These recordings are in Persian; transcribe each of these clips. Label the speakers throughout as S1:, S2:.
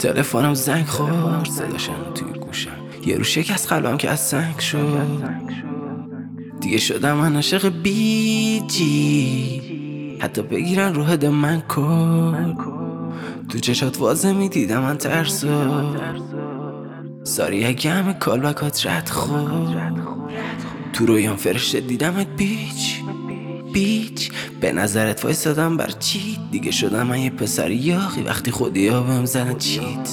S1: تلفنم زنگ خورد، صداشم توی گوشم، یه رو شکست قلبم که از سنگ شد. دیگه شدم من عاشق بیجی، حتی بگیرن رو هد من کن. تو چشات واضح میدیدم من ترسو، ساری اگه همه کالبکات رد خود. تو رویان فرشته دیدمت بیچ به نظرت وایسادم بر چی؟ دیگه شدم من یه پسر یاقی وقتی خودی ها بهم زنه چیت.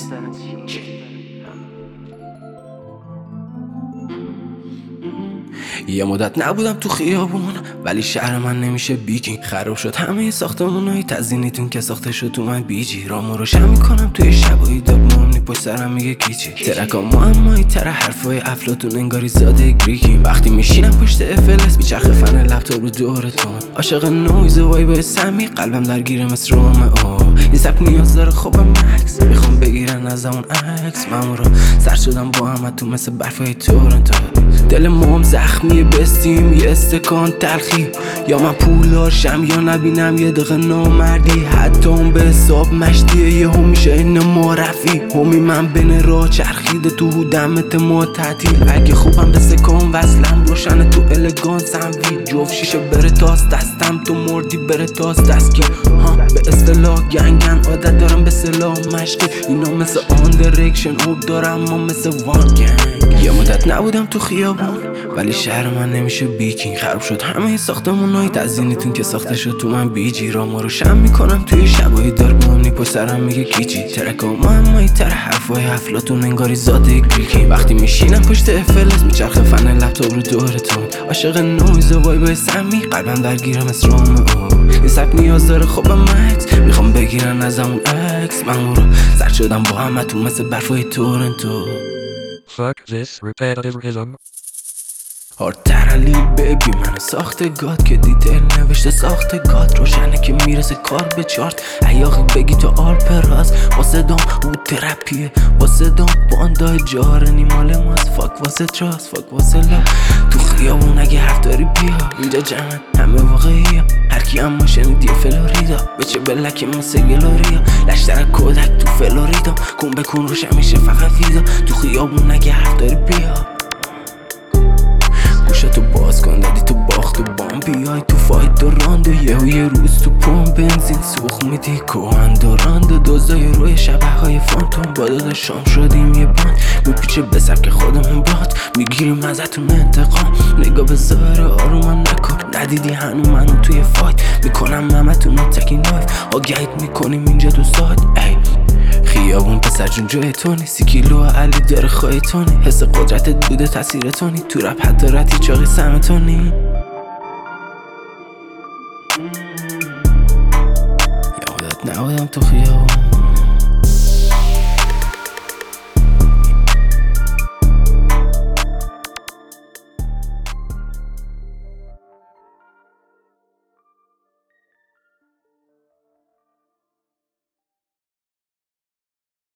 S1: یه مدت نبودم تو خیابون، ولی شهر من نمیشه بیکینگ. خراب شد همه ساختمونای تزیینیتون که ساخته شد تو من بیجی. رامو روشن میکنم توی شبایی داغ مهمنی پشت سرم میگه کیچی. ترکا معمایی تر حرفای افلاطون انگاری زاده گریکیم. وقتی میشینم پشت افلس میچرخه فن لپتاپ رو دورتون. عاشق نویز و وایبای سمی، قلبم درگیره مثل رومئو. این سبک نیاز داره خوبم مکس، میخوام بگیرن از اون عکس. من رو سر شدم با همتون مثل برفای تورنتو. دل موم زخمی بستیم یه استکان تلخی، یا من پولاشم یا نبینم یه دقیقه نامردی. حتی اون به حساب مشتیه یه هم میشه این ما رفی. همی من بین راه چرخیده تو دمت ما تعطیل. اگه خوبم به سکان وصلم روشن تو الگانسم وی. جفت شیشه بره تاس دستم تو مردی بره تاس دستگی. به اصطلاح گنگن عادت دارم به سلاح مشقی. اینا مثل آن درکشن اوب دارم ما مثل وان گنگ. یه مدت نبودم تو خیابون، ولی شهر من نمیشه بیکینگ. خراب شد همه ساختمونای تزیینیتون که ساخته شد تو من بیجی. رامو روشن میکنم توی شبای دارک مهمنی پشت سرم میگه کیچی. ترکا معمایی تر حرفای افلاطون انگاری زاده گریکیم. وقتی میشینم پشت افلس میچرخه فن لپتاپ رو دورتون. عاشق نویز و وایبای سمی، قلبم درگیره مثل رومئو. این سبک نیاز داره خوبم مکس، میخوام بگیرن از اون عکس. من رو سر شدم با همتون مثل برفای تورنتو.
S2: Fuck this repetitivism.
S1: هارترلی بیبی من ساخته گاد که دیتیل نوشته ساخته گاد. روشنه که میرسه کار به چارت، ایاقی بگی تو آرپراز. واسه دام او ترپیه، واسه دام باندای جارنی مال ماست. فاک واسه تراس، فاک واسه لا. تو خیابون اگه حرف داری بیا، اینجا جمعن همه واقعیه. هرکی اما شنیدی فلوریدا، بچه بلکی مثل گلوریا. لشتر کودک تو فلوریدا، کن بکن روش همیشه فقط ویدا. تو خیابون اگه حرف داری بیا، گوشتو باز کن دادی تو باخت و بام. بیای تو فایت و راند و یه روز تو پمپ بنزین سوخ میدی کوهند و راند و دوزای روی شبه های فانتون. با دادا شام شدیم یه باند میپیچه به سبک خودمون باد. میگیریم ازتون انتقام، نگاه به ظاهر آرومم نکن. ندیدی هنو منو توی فایت، میکنم همتون رو تکی نایف. آگهیت میکنیم اینجا تو سایت. ای خیابون پسر جون جای تونی، 30 کیلو علی داره خواهی تونی. حس قدرتت بوده تاثیر تونی، تو رپ حتی رتی چاقی سمتونی. یه مدت نبودم تو خیابون،